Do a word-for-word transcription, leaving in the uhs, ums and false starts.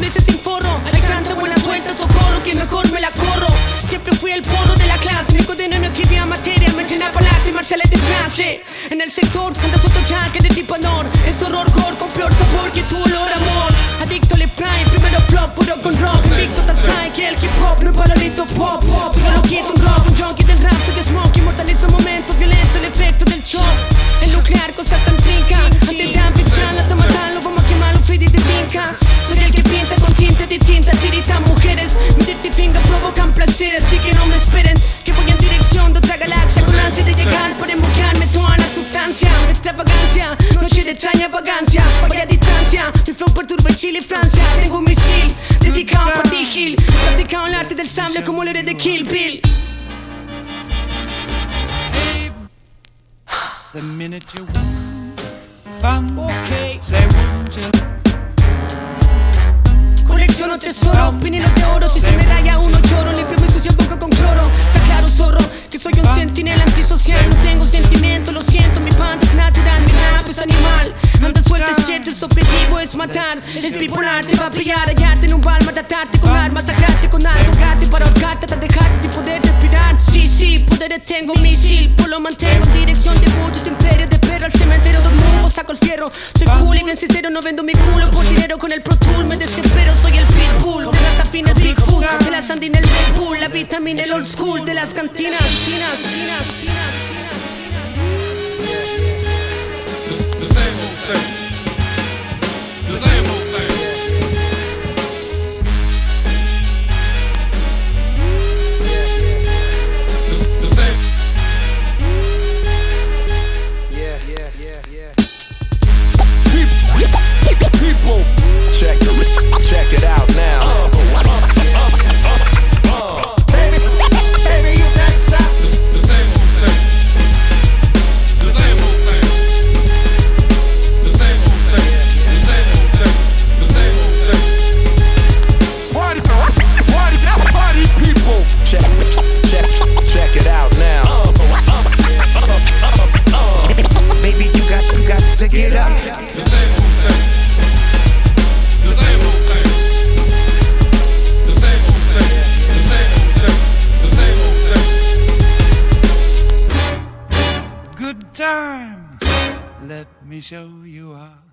meses sin forro. Hay tanta buena suelta, socorro, que mejor me la corro. Siempre fui el porro de la clase. Mi condeno no escribía materia, me entrenaba para arte marciales de clase. En el sector, anda soto ya que de tipo honor. Es horror, core, con flor, sabor, que tu olor, amor. Adicto al prime, primero flop, puro con rock. Invicto Tarzai, que el hip hop no es paralito pop. Solo lo quito un rock, un junkie del rap, de smoke. Inmortalizo momentos violentos, el efecto del shock. El nuclear, cosa tan trinca. Antes de empezar, hasta matarlo, vamos a quemarlo, Freddy de vinca. Soy el que pinta con tinta distinta, tiritan mujeres. Mi dirty finger provocan placer, así que no me esperen. Que voy en dirección de otra galaxia, con ansia de llegar para embocarme toda la sustancia. Extravagancia, noche de extraña vagancia. Vaya distancia, mi flow perturba en Chile y Francia. Tengo un misil, dedicado a Patty Hill. He practicado el arte del sable como el héroe de Kill Bill. The minute you want, Ok. say wouldn't you? Colecciono tesoro, vinilos de oro. Si se me raya uno lloro, limpio mi sucia boca con cloro. Está claro, zorro, que soy un sentinel antisocial. No tengo sentimiento, lo siento, mi banda es natural. Mi rap es animal, anda suelta el shit. Su objetivo es matar, es bipolar. Te va a brillar, hallarte en un bar, matarte con armas, sacarte con algo, grate para ahorcarte hasta dejarte de poder respirar. Sí, sí, poderes tengo, misil, pues lo mantengo en dirección de muchos imperios. De perro al cementerio, dos mundos, saco el fierro. Soy hooligan sincero, no vendo mi culo por dinero con el Pro Tool. Me desespero, soy el pitbull, de las afines el Bigfoot, de la sandina el Red Bull, la vitamina el old school, de las cantinas. The same old thing. The same old thing. The, the same. Yeah, yeah, yeah, yeah. People, check, check it out now. Baby, baby, you can't stop. The, the same old thing. The same old thing. The same old thing. The same old thing. The same old thing. Party, party, party, people. Check, check, check it out now. Baby, you got, you got to get up. The same old thing. The same old thing. The same old thing. The same old thing. The same old thing. Good time. Let me show you how.